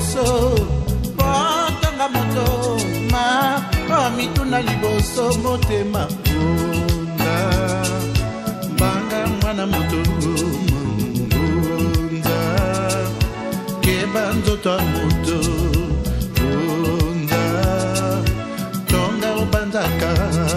liboso botonga moto ma mituna liboso motema bunda banga mwana moto bunda keba nzoto moto bunda tonga obandaka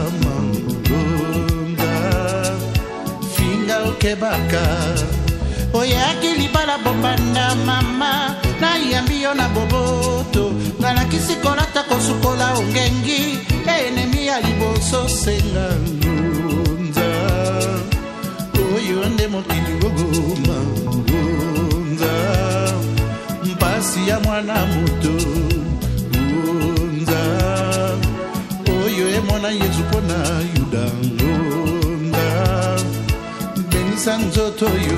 bunda finga okebaka oyaki libala bombanda mama na yambio na boboto ngana kisikolata kosukola ongengi enemi ya liboso senga ngunza oyo nde mokili gogoma ngunza mpasi ya mwana moto ngunza oyo emona yesu pona yuda ngunza benisa nzoto yo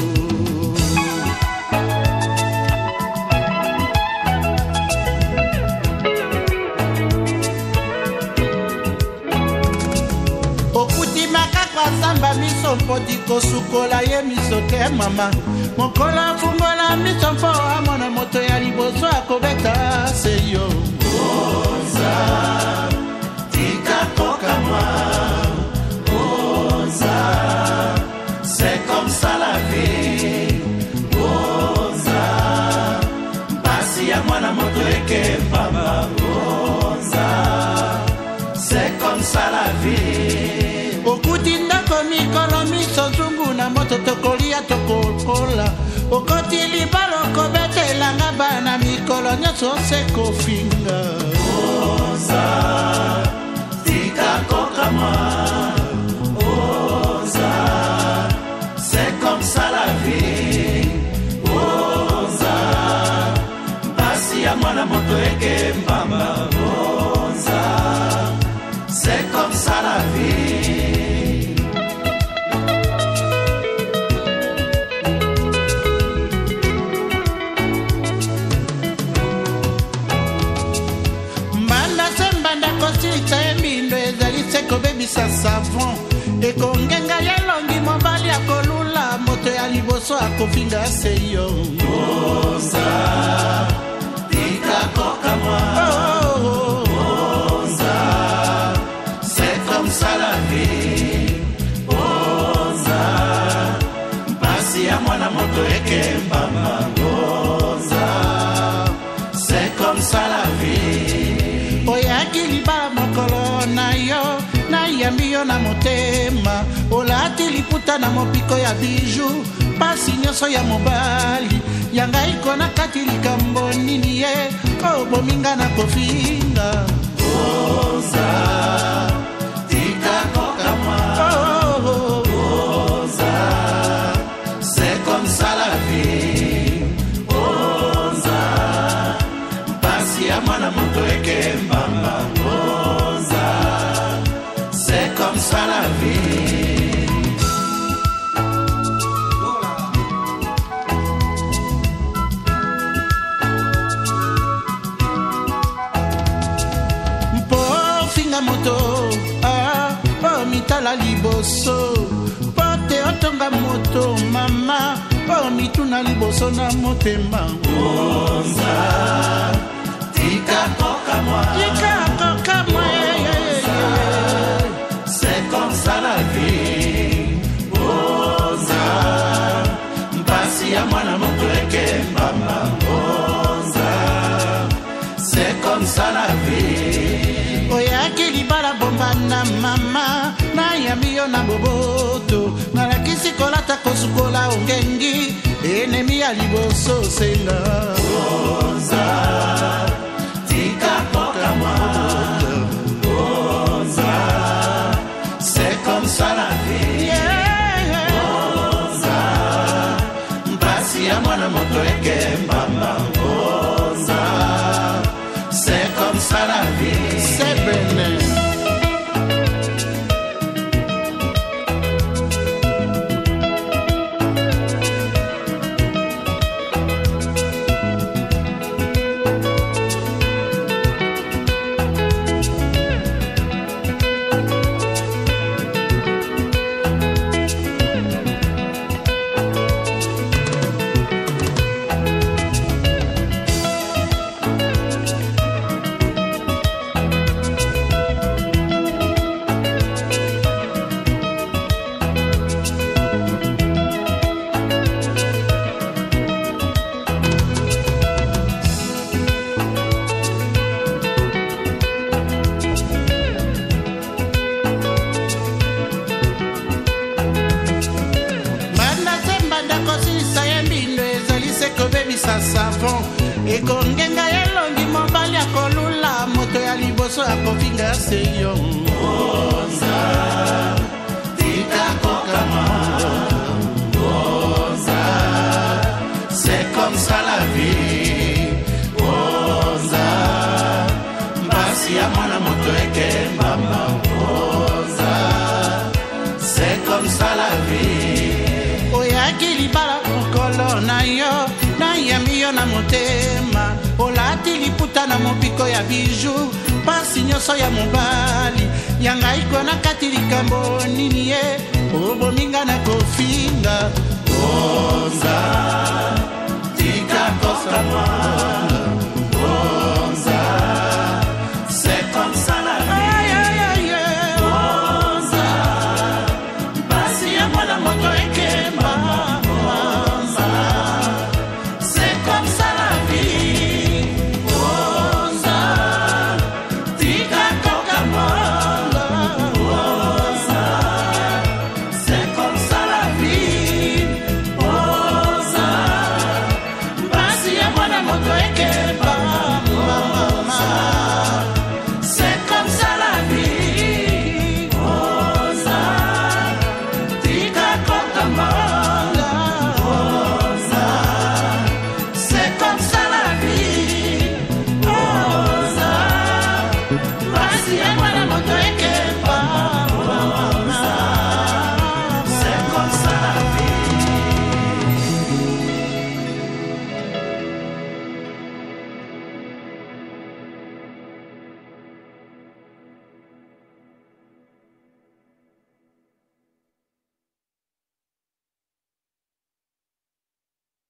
samba miso mpoti kosukola ye miso te mama mokola fungola miso mpo amona moto ya liboso akobeta seyo oza tika koka mwa oza c'est comme ça la vie oza basi ya mwana moto eke pamba oza c'est comme ça la vie okuti ndako mikolo miso zungu na moto tokolia tokokola okoti libalo kobetelanga bana mikolo nyonso se kofinga oza tika kokama oza c'est comme ça la vie oza basi ya mwana moto eke mbamba oza c'est comme ça la vie kobebisa savon ekongenga yelongi mobali akolula moto ya liboso akofinga seyo oza tika kokamwa oza c'est comme ça la vie oza basi ya mwana moto ekembamba oza c'est comme ça la vie oyaki libala mokolo na yo yambio na motema olati liputa na mopiko ya biju pasi nyonso ya mobali yanga iko na kati likambo nini ye obominga na kofinga oza tika kokamwa oza c'est comme ça la vie oza pasi ya mwana moto ekembamba c'est comme ça la vie. Mpo finga moto po mitala liboso pote otonga moto mama po mituna liboso na motema oza tika koka mwa c'est comme ça la vie oza mpasi ya mwana moto ekembamba oza c'est comme ça la vie oyaki libala bombana mama na yambio na boboto nalakisi kolata kosukola ongengi enemi ya liboso senga oza tika kokamwa c'est comme ça la vie oza mpasi ya mwana moto ekembamba oza c'est comme ça la vie c'est bene ekongenga elongi mobali akolula moto ya liboso akofinga seyo Bonza tika kokama Bonza c'est comme ça la vie Bonza mbasi ya mwana moto ekembama Bonza c'est comme ça la vie oyaki libala mokolo na yo na yami yo na motema olati liputa na mobiko ya biju pasi nyonso ya mobali yanga iko na kati likambo nini ye obominga na kofinga Bonza tika kosama